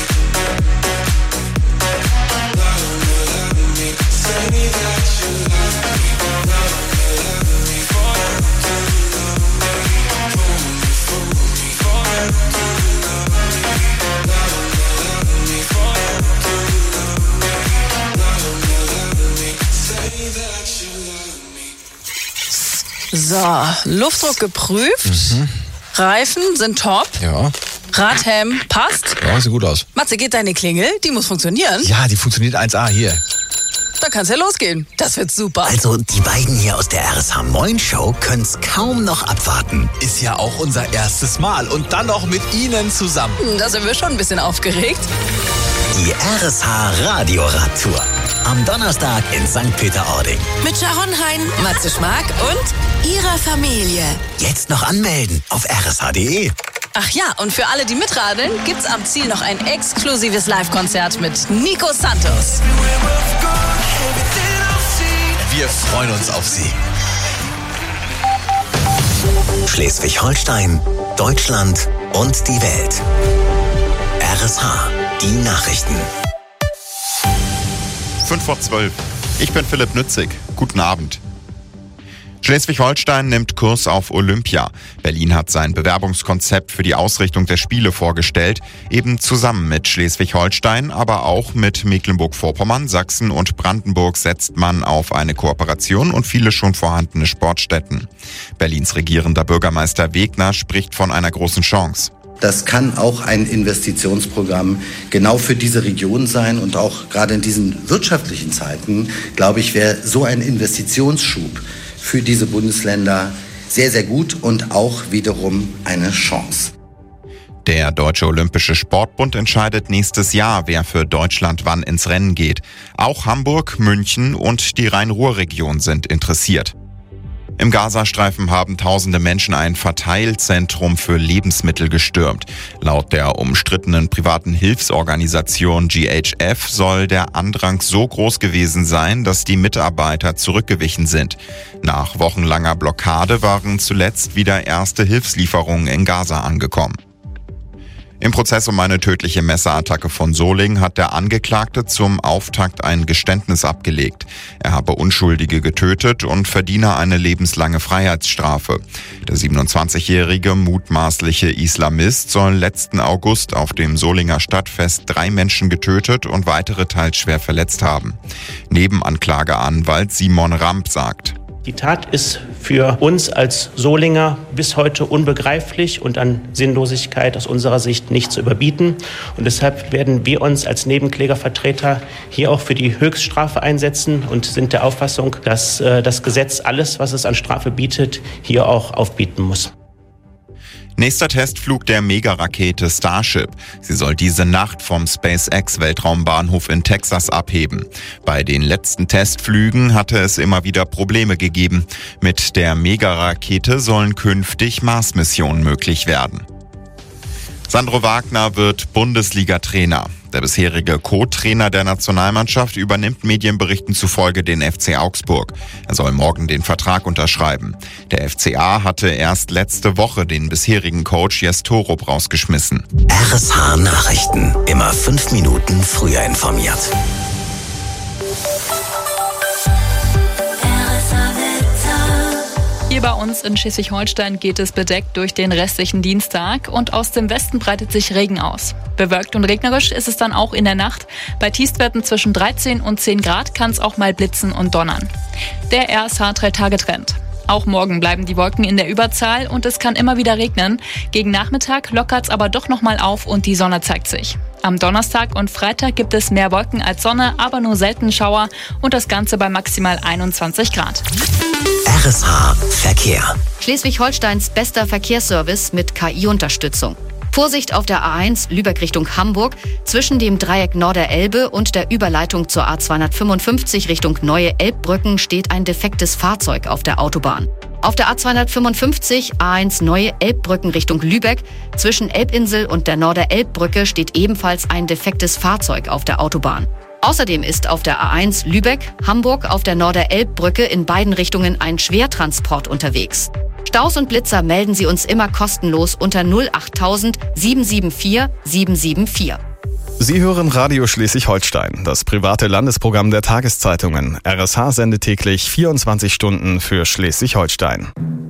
love me, love me, say that you love me, love me, love me, for you to love me, fool me, fool me, for you to love me, love me, love me, for you to love me, love me, love me, say that you love me. So, Luftdruck geprüft. Mhm. Reifen sind top. Ja. Radhelm passt. Ja, sieht gut aus. Matze, geht deine Klingel? Die muss funktionieren. Ja, die funktioniert eins A hier. Dann kann's ja losgehen. Das wird super. Also, die beiden hier aus der R S H Moin Show können's kaum noch abwarten. Ist ja auch unser erstes Mal und dann noch mit Ihnen zusammen. Hm, Da sind wir schon ein bisschen aufgeregt. Die R S H Radioradtour. Am Donnerstag in Sankt Peter-Ording. Mit Sharon Hein, Matze Schmark und ihrer Familie. Jetzt noch anmelden auf r s h punkt d e. Ach ja, und für alle, die mitradeln, gibt's am Ziel noch ein exklusives Live-Konzert mit Nico Santos. Wir freuen uns auf Sie. Schleswig-Holstein, Deutschland und die Welt. R S H, die Nachrichten. fünf vor zwölf. Ich bin Philipp Nützig. Guten Abend. Schleswig-Holstein nimmt Kurs auf Olympia. Berlin hat sein Bewerbungskonzept für die Ausrichtung der Spiele vorgestellt, eben zusammen mit Schleswig-Holstein, aber auch mit Mecklenburg-Vorpommern, Sachsen und Brandenburg setzt man auf eine Kooperation und viele schon vorhandene Sportstätten. Berlins regierender Bürgermeister Wegner spricht von einer großen Chance. Das kann auch ein Investitionsprogramm genau für diese Region sein und auch gerade in diesen wirtschaftlichen Zeiten, glaube ich, wäre so ein Investitionsschub für diese Bundesländer sehr, sehr gut und auch wiederum eine Chance. Der Deutsche Olympische Sportbund entscheidet nächstes Jahr, wer für Deutschland wann ins Rennen geht. Auch Hamburg, München und die Rhein-Ruhr-Region sind interessiert. Im Gazastreifen haben tausende Menschen ein Verteilzentrum für Lebensmittel gestürmt. Laut der umstrittenen privaten Hilfsorganisation G H F soll der Andrang so groß gewesen sein, dass die Mitarbeiter zurückgewichen sind. Nach wochenlanger Blockade waren zuletzt wieder erste Hilfslieferungen in Gaza angekommen. Im Prozess um eine tödliche Messerattacke von Solingen hat der Angeklagte zum Auftakt ein Geständnis abgelegt. Er habe Unschuldige getötet und verdiene eine lebenslange Freiheitsstrafe. Der siebenundzwanzigjährige mutmaßliche Islamist soll letzten August auf dem Solinger Stadtfest drei Menschen getötet und weitere teils schwer verletzt haben. Nebenanklageanwalt Simon Ramp sagt: Die Tat ist für uns als Solinger bis heute unbegreiflich und an Sinnlosigkeit aus unserer Sicht nicht zu überbieten. Und deshalb werden wir uns als Nebenklägervertreter hier auch für die Höchststrafe einsetzen und sind der Auffassung, dass äh, das Gesetz alles, was es an Strafe bietet, hier auch aufbieten muss. Nächster Testflug der Megarakete Starship. Sie soll diese Nacht vom SpaceX-Weltraumbahnhof in Texas abheben. Bei den letzten Testflügen hatte es immer wieder Probleme gegeben. Mit der Megarakete sollen künftig Mars-Missionen möglich werden. Sandro Wagner wird Bundesliga-Trainer. Der bisherige Co-Trainer der Nationalmannschaft übernimmt Medienberichten zufolge den F C Augsburg. Er soll morgen den Vertrag unterschreiben. Der F C A hatte erst letzte Woche den bisherigen Coach Jes Torup rausgeschmissen. R S H Nachrichten. Immer fünf Minuten früher informiert. Hier bei uns in Schleswig-Holstein geht es bedeckt durch den restlichen Dienstag und aus dem Westen breitet sich Regen aus. Bewölkt und regnerisch ist es dann auch in der Nacht. Bei Tiefstwerten zwischen dreizehn und zehn Grad kann es auch mal blitzen und donnern. Der R S H-Drei-Tage-Trend. Auch morgen bleiben die Wolken in der Überzahl und es kann immer wieder regnen. Gegen Nachmittag lockert es aber doch nochmal auf und die Sonne zeigt sich. Am Donnerstag und Freitag gibt es mehr Wolken als Sonne, aber nur selten Schauer und das Ganze bei maximal einundzwanzig Grad. R S H Verkehr. Schleswig-Holsteins bester Verkehrsservice mit K I-Unterstützung. Vorsicht auf der A eins Lübeck Richtung Hamburg. Zwischen dem Dreieck Norderelbe und der Überleitung zur A zweihundertfünfundfünfzig Richtung Neue Elbbrücken steht ein defektes Fahrzeug auf der Autobahn. Auf der A zweihundertfünfundfünfzig A eins Neue Elbbrücken Richtung Lübeck. Zwischen Elbinsel und der Norderelbbrücke steht ebenfalls ein defektes Fahrzeug auf der Autobahn. Außerdem ist auf der A eins Lübeck, Hamburg auf der Norderelbbrücke in beiden Richtungen ein Schwertransport unterwegs. Staus und Blitzer melden Sie uns immer kostenlos unter null achttausend sieben sieben vier sieben sieben vier. Sie hören Radio Schleswig-Holstein, das private Landesprogramm der Tageszeitungen. R S H sendet täglich vierundzwanzig Stunden für Schleswig-Holstein.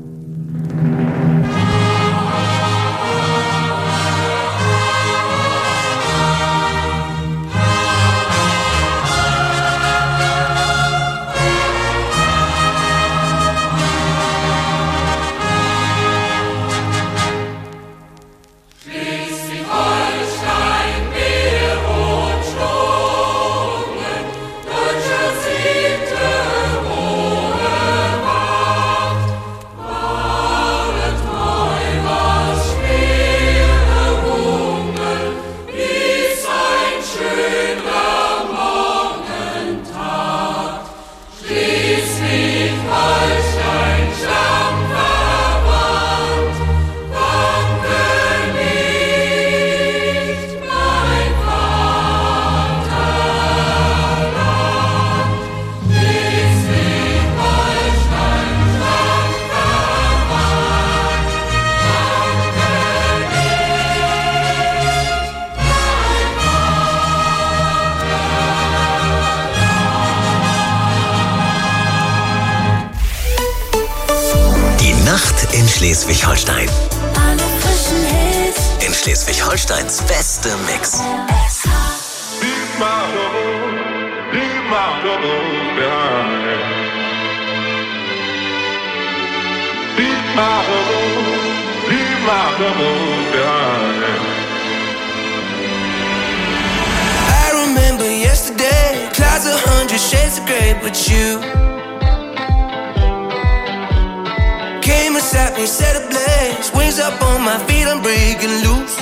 In Schleswig-Holstein. In Schleswig-Holsteins beste Mix. I remember yesterday, clouds a hundred shades of grey, but you came and sat me, set ablaze, wings up on my feet, I'm breaking loose.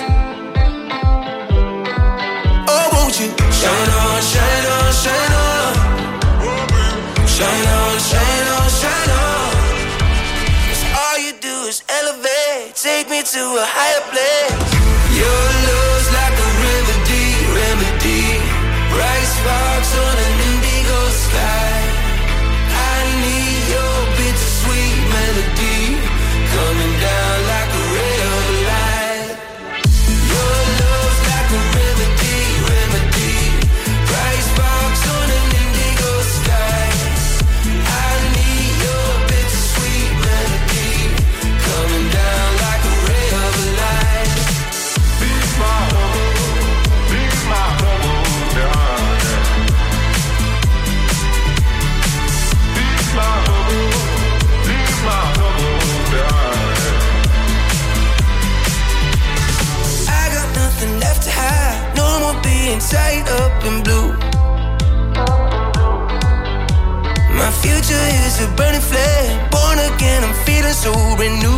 Oh, won't you shine on, shine on, shine on, shine on, shine on, shine on. take me to a higher place. Your love's like a remedy, remedy. Bright sparks on an indigo sky. I need your bittersweet melody coming down like a ray of light. Your love's like a remedy, remedy. Bright sparks on an indigo sky. I need your bittersweet melody coming down like a ray of light. Be my home, be my home, yeah. Be my home, be my home, yeah. I got nothing left to hide, no more being tied up in blue. My future is a burning flame, born again, I'm feeling so brand new.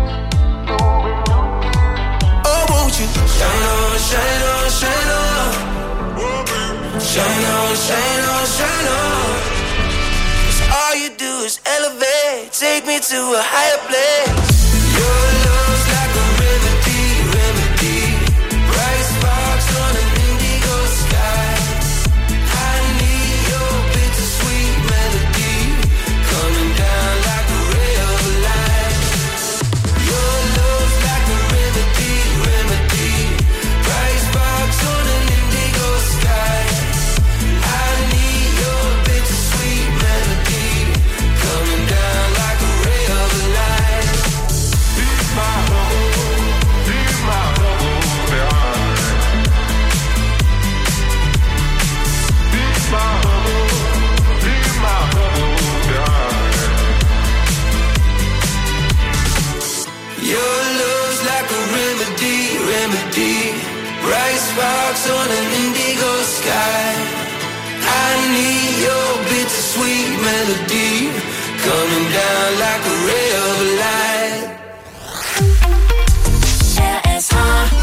Oh, won't you shine on, shine on, shine on. Shine on, shine on, shine on. 'Cause all you do is elevate, take me to a higher place. Your love's like a remedy, remedy. Bright sparks on an indigo sky. I need your bittersweet melody coming down like a ray of light. Your love's like a remedy, remedy. Bright sparks on an indigo sky. I need your bittersweet melody coming down like a ray of light. Be my home, be my home, yeah. Be my home, be my home, yeah. Your love's like a remedy, remedy. Bright sparks on an indigo sky. I need your bittersweet melody coming down like a ray of light. R S H.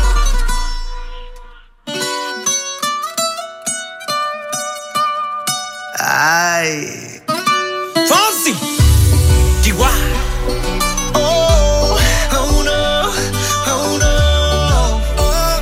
Ay. Fonsi. Chihuahua. Oh, oh no, oh no. Oh.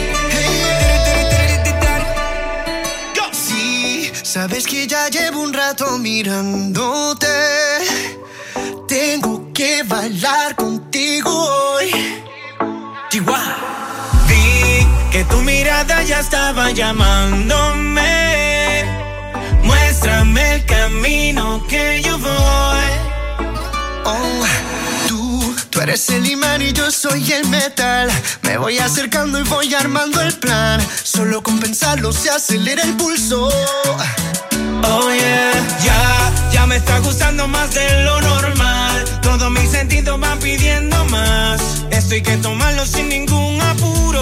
Hey. Go. Sí, sabes que ya llevo un rato mirándote. Tengo que bailar contigo hoy. Chihuahua. Vi que tu mirada ya estaba llamándome. Muéstrame el camino que yo voy. Oh, tú, tú eres el imán y yo soy el metal. Me voy acercando y voy armando el plan. Solo con pensarlo se acelera el pulso. Oh yeah, ya, ya me está gustando más de lo normal. Todos mis sentidos van pidiendo más. Esto hay que tomarlo sin ningún apuro.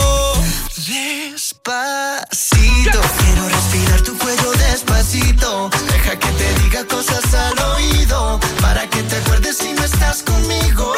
Despacito, quiero respirar tu cuello despacito. Deja que te diga cosas al oído, para que te acuerdes si no estás conmigo.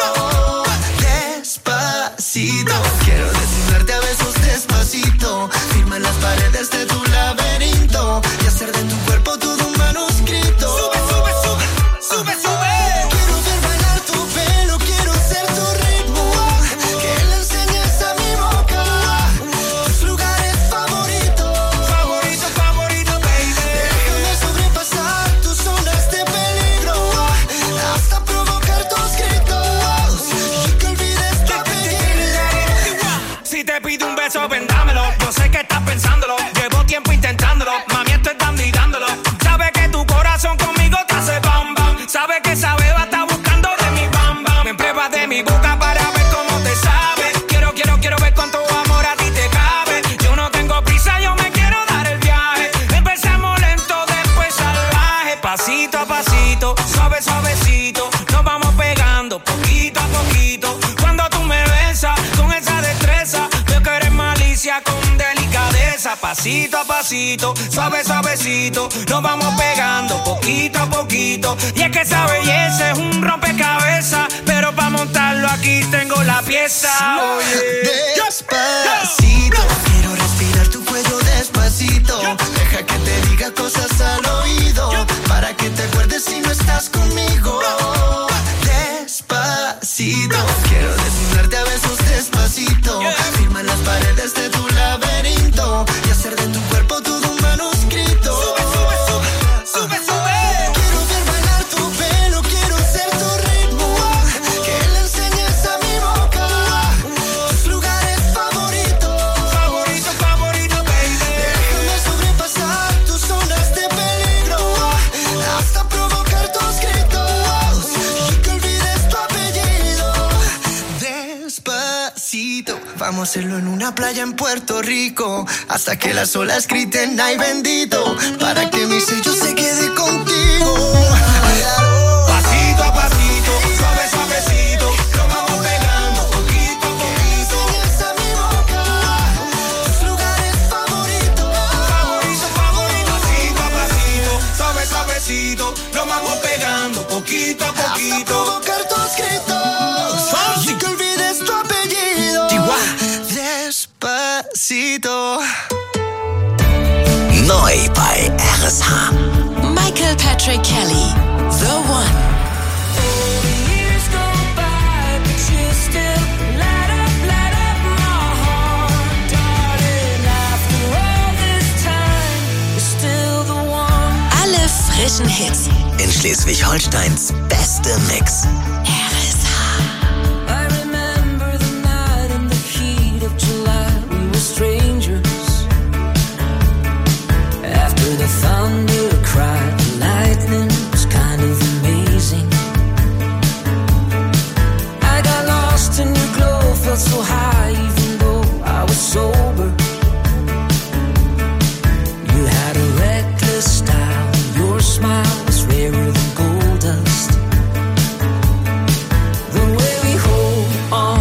Despacito, quiero desnudarte a besos despacito. Firma en las paredes de tu laberinto y hacer de tu cuerpo todo un manuscrito. Sube, sube, sube, sube, sube. Quiero ver bailar tu pelo, quiero ser tu ritmo. Que le enseñes a mi boca tus lugares favoritos. Favorito, favorito, baby. Déjame sobrepasar tus zonas de peligro hasta provocar tus gritos y que olvides tu apellido. Si te pido un beso, ven dámelo. Yo sé que estás pensándolo. Llevo tiempo intentándolo. Mami, estoy dando y dándolo. Sabe que tu corazón conmigo te hace bam bam. Sabe que esa beba está buscando de mi bam bam. Me pruebas de mi boca para ver cómo te sabe. Quiero, quiero, quiero ver cuánto amor a ti te cabe. Yo no tengo prisa, yo me quiero dar el viaje. Empezamos lento, después salvaje. Pasito a pasito, suave, suavecito. Nos vamos pegando poquito a poquito. Cuando tú me besas con esa destreza, veo que eres malicia con delicadeza. Pasito a pasito, suave, suavecito. Nos vamos pegando poquito a poquito. Y es que esa belleza es un rompecabezas, pero para montarlo aquí tengo la pieza. Oye, despacito, quiero respirar tu cuello despacito. Deja que te diga cosas al oído, para que te acuerdes si no estás conmigo. Despacito, quiero desnudarte Vamos a hacerlo en una playa en Puerto Rico, hasta que las olas griten ay bendito, para que mi sello se quede contigo. Pasito a pasito, suave suavecito, lo vamos pegando poquito a poquito. Enseñas a mi boca tus lugares favoritos, favorito, favorito. Pasito a pasito, suave suavecito, lo vamos pegando poquito a poquito. Hasta provocar tus gritos y que olvides tu apellido. Despacito. Neu bei R S H. Michael Patrick Kelly, The One. Alle frischen Hits in Schleswig-Holsteins beste Mix. R S H. I remember the night in the heat of July. We were strangers. After the thunder cried,